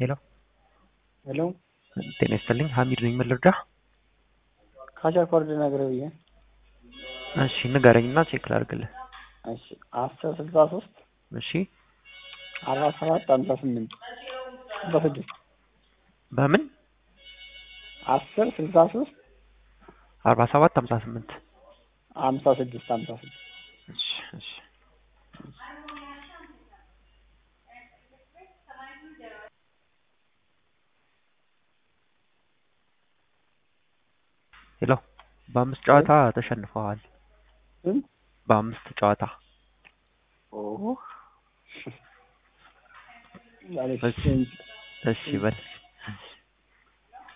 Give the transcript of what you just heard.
ሄሎ ሄሎ ጤና ይስጥልኝ ሀሚድ ነኝ ምን ልርዳህ? ካሸር ኮድ ነግረውኝ። እሺ ንገረኝና ቼክ ላድርግልህ። እሺ 1063 እሺ 47 58 በስድስት በምን 1063 47 58 56 እሺ እሺ ሄሎ በአምስት ጨዋታ ተሸንፈዋል። በአምስት ጨዋታ ኦ እሺ በል